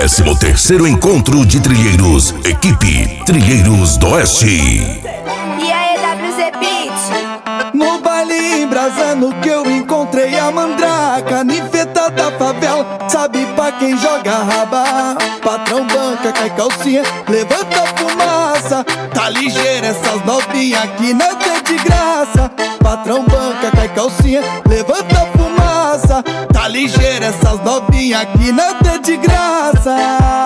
13º Encontro de Trilheiros, equipe Trilheiros do Oeste. E aí, WZ Beats? No baile embrasando que eu encontrei a mandraca, ninfeta da favela, sabe pra quem joga raba. Patrão banca, cai calcinha, levanta a fumaça. Tá ligeira essas novinhas aqui, nada é de graça. Patrão banca, cai calcinha, levanta a fumaça. Tá ligeira essas novinhas aqui, nada é de graça.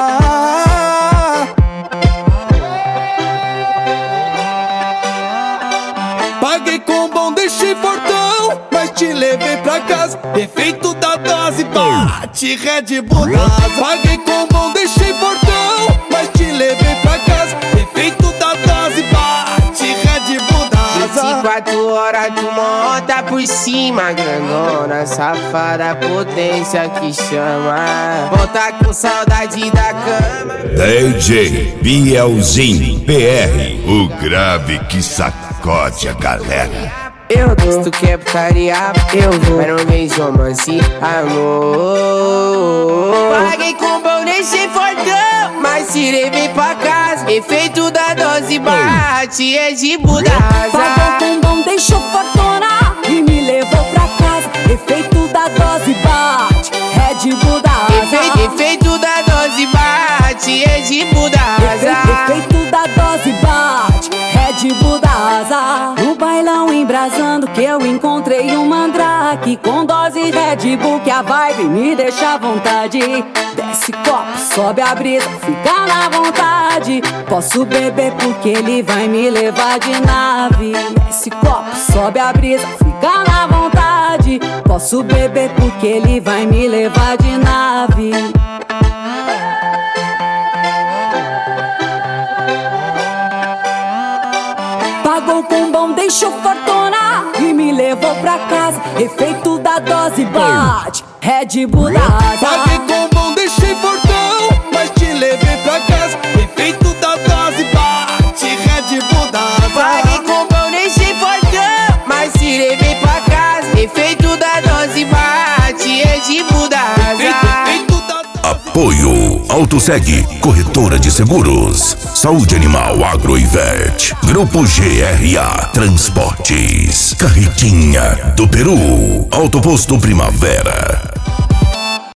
Paguei com bom, deixei fortão, mas te levei pra casa. Efeito da dose, bate Red Bull nas. Paguei com bom, deixei fortão, mas te levei pra casa. Efeito da dose, bate Red Bull nas. 24 horas tu monta por cima, grandona, safada, potência que chama. Volta com saudade da cama. DJ Bielzinho PR, o grave que sacode a galera. Eu dou, se tu quer putaria, eu vou. Mas não vem romance, amor. Paguei com bom, deixei fortão, mas te levei pra casa. Efeito da dose bate, é de budasa. Pagou com bom, deixou fortuna e me levou pra casa. Efeito da dose bate, Red Bull da asa. Efeito da dose bate, é de budasa. Efeito da dose bate, Red Bull da asa. No bailão embrasando que eu encontrei um mandrake com dose Red Bull, que a vibe me deixa à vontade. Desce copo, sobe a brisa, fica na vontade. Posso beber porque ele vai me levar de nave. Desce copo, sobe a brisa, fica na vontade. Posso beber porque ele vai me levar de nave. Pagou com bom, deixou fortuna e me levou pra casa. Efeito da dose bate, Red Bull da asa. Paguei com bom, deixei fortão, mas te levei pra casa. Efeito da dose bate Red Bull da asa. Paguei com bom, deixei fortão, mas te levei pra casa. Efeito da dose bate, é de budasa. Apoio AutoSeg, corretora de seguros, Saúde Animal Agro e Vet, Grupo GRA Transportes, Carretinha do Peru, Autoposto Primavera.